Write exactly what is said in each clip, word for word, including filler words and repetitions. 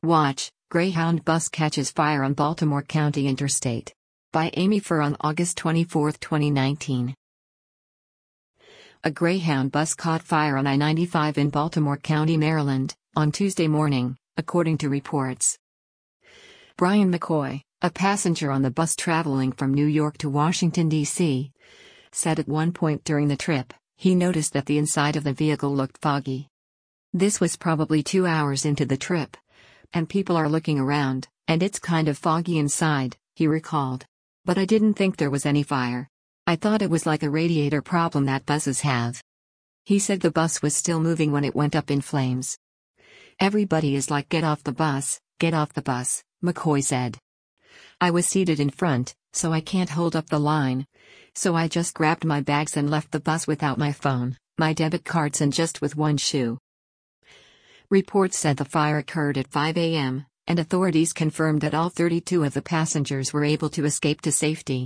Watch, Greyhound bus catches fire on Baltimore County Interstate. By Amy Furr on August twenty-fourth, twenty nineteen. A Greyhound bus caught fire on I ninety-five in Baltimore County, Maryland, on Tuesday morning, according to reports. Brian McCoy, a passenger on the bus traveling from New York to Washington, D C, said at one point during the trip, he noticed that the inside of the vehicle looked foggy. This was probably two hours into the trip. And people are looking around, and it's kind of foggy inside, he recalled. But I didn't think there was any fire. I thought it was like a radiator problem that buses have. He said the bus was still moving when it went up in flames. Everybody is like, "Get off the bus, get off the bus," McCoy said. I was seated in front, so I can't hold up the line. So I just grabbed my bags and left the bus without my phone, my debit cards, and just with one shoe. Reports said the fire occurred at five a m, and authorities confirmed that all thirty-two of the passengers were able to escape to safety.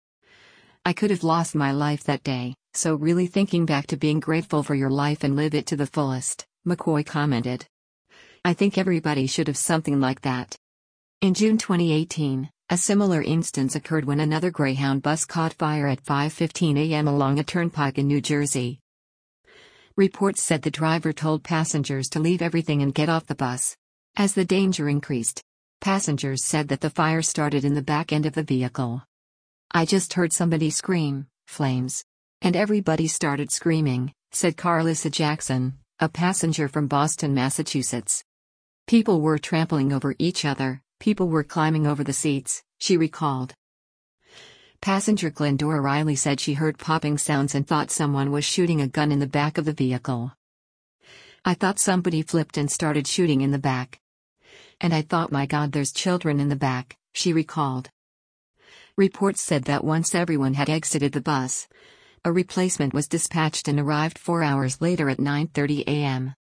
I could have lost my life that day, so really thinking back to being grateful for your life and live it to the fullest, McCoy commented. I think everybody should have something like that. In June twenty eighteen, a similar instance occurred when another Greyhound bus caught fire at five fifteen a m along a turnpike in New Jersey. Reports said the driver told passengers to leave everything and get off the bus. As the danger increased, passengers said that the fire started in the back end of the vehicle. I just heard somebody scream, "Flames." And everybody started screaming, said Carlissa Jackson, a passenger from Boston, Massachusetts. People were trampling over each other, people were climbing over the seats, she recalled. Passenger Glendora Riley said she heard popping sounds and thought someone was shooting a gun in the back of the vehicle. I thought somebody flipped and started shooting in the back. And I thought, my God, there's children in the back, she recalled. Reports said that once everyone had exited the bus, a replacement was dispatched and arrived four hours later at nine thirty a m